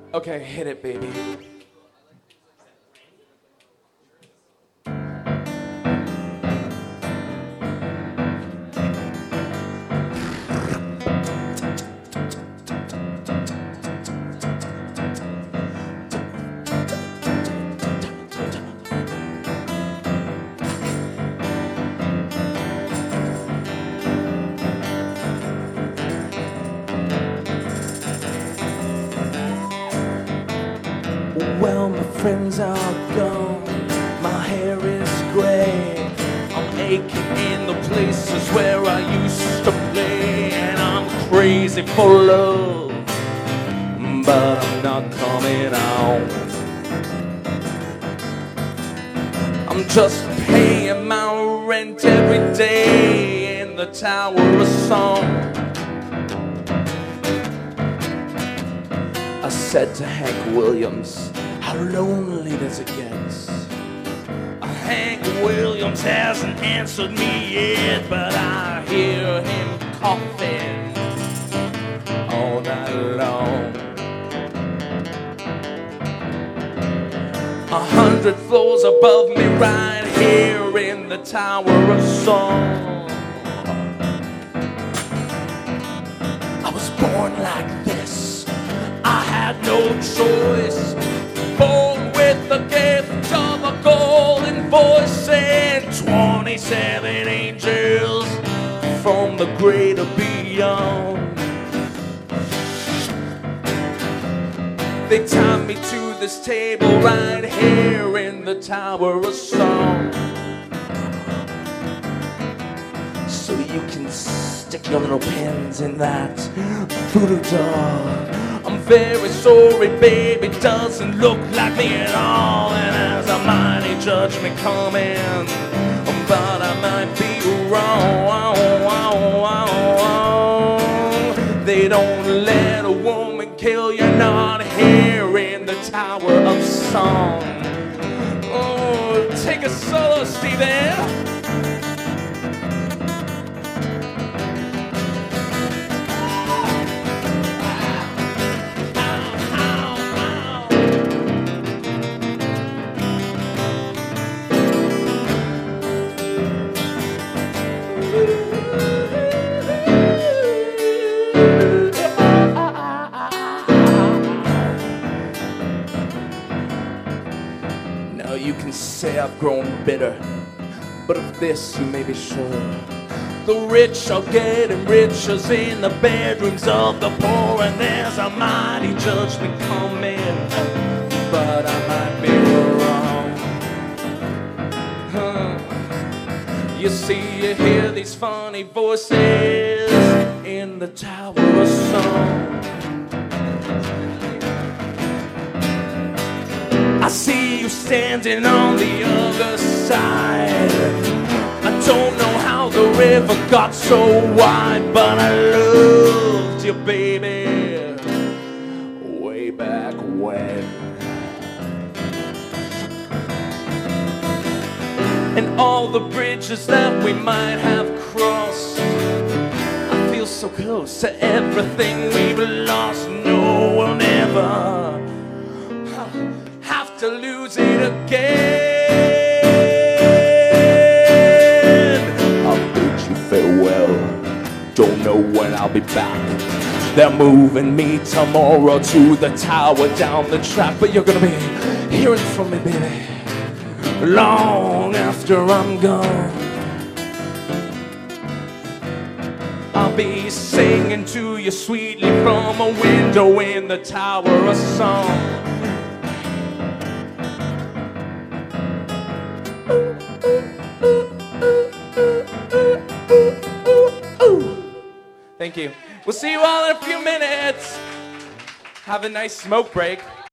Okay, hit it, baby. Well, my friends are gone, my hair is grey, I'm aching in the places where I used to play, and I'm crazy for love, but I'm not coming out. I'm just paying my rent every day in the Tower of Song. I said to Hank Williams, how lonely does it get? Hank Williams hasn't answered me yet, but I hear him coughing all night long. 100 floors above me right here in the Tower of Song. I was born like this, I had no choice. Born with the gift of a golden voice and 27 angels from the greater beyond. They tied me to this table right here in the Tower of Song, so you can stick your little pins in that voodoo doll. I'm very sorry, baby, doesn't look like me at all, and as a mighty judgment coming, but I might be wrong. They don't let a woman kill you, not here in the Tower of Song. Oh, take a solo, Steven. You can say I've grown bitter, but of this you may be sure: the rich are getting richer in the bedrooms of the poor, and there's a mighty judgment coming, but I might be wrong. You see, you hear these funny voices in the Tower of Song. I see you standing on the other side. I don't know how the river got so wide, but I loved you, baby, way back when. And all the bridges that we might have crossed, I feel so close to everything we've lost. No, we'll never to lose it again. I'll bid you farewell, don't know when I'll be back. They're moving me tomorrow to the tower down the track, but you're gonna be hearing from me, baby, long after I'm gone. I'll be singing to you sweetly from a window in the Tower of Song. Thank you. We'll see you all in a few minutes. Have a nice smoke break.